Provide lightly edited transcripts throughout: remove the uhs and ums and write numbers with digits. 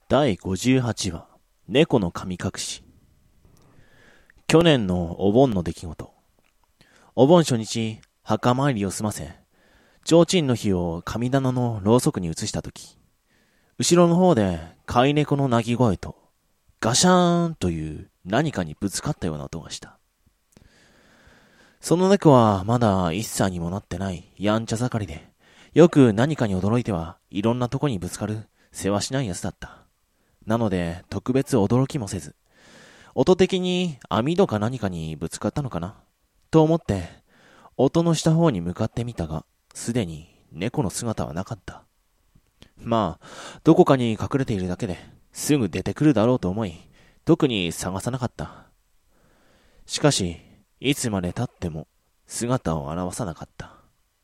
第58話、猫の神隠し。去年のお盆の出来事。お盆初日、墓参りを済ませ、提灯の火を神棚のろうそくに移したとき、後ろの方で飼い猫の鳴き声と、ガシャーンという何かにぶつかったような音がした。その猫はまだ1歳にもなってないやんちゃ盛りで、よく何かに驚いてはいろんなとこにぶつかる世話しないやつだった。なので特別驚きもせず、音的に網戸か何かにぶつかったのかなと思って音のした方に向かってみたが、すでに猫の姿はなかった。まあどこかに隠れているだけですぐ出てくるだろうと思い、特に探さなかった。しかしいつまで経っても姿を現さなかった。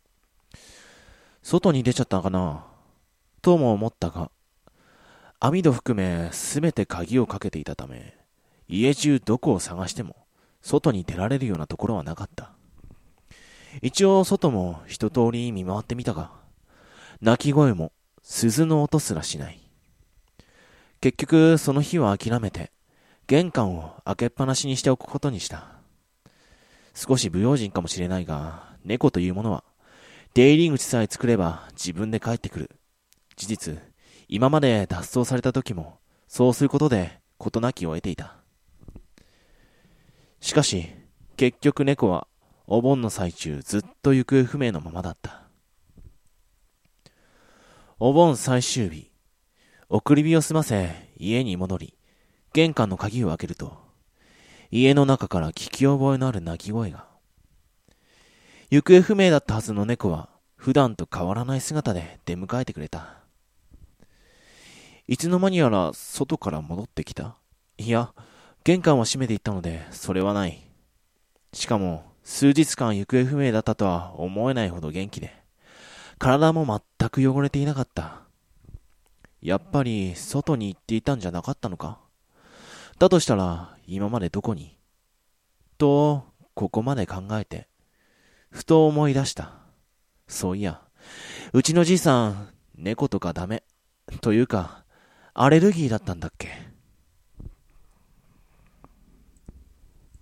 外に出ちゃったのかなとも思ったが、網戸含めすべて鍵をかけていたため、家中どこを探しても外に出られるようなところはなかった。一応外も一通り見回ってみたが、鳴き声も鈴の音すらしない。結局その日は諦めて玄関を開けっぱなしにしておくことにした。少し不用心かもしれないが、猫というものは出入り口さえ作れば自分で帰ってくる。事実、今まで脱走された時もそうすることで事なきを得ていた。しかし結局猫はお盆の最中ずっと行方不明のままだった。お盆最終日、送り火を済ませ家に戻り、玄関の鍵を開けると、家の中から聞き覚えのある鳴き声が。行方不明だったはずの猫は普段と変わらない姿で出迎えてくれた。いつの間にやら外から戻ってきた。いや、玄関は閉めていったのでそれはない。しかも数日間行方不明だったとは思えないほど元気で、体も全く汚れていなかった。やっぱり外に行っていたんじゃなかったのか。だとしたら今までどこにと、ここまで考えてふと思い出した。そういや、うちのじいさん猫とかダメというかアレルギーだったんだっけ。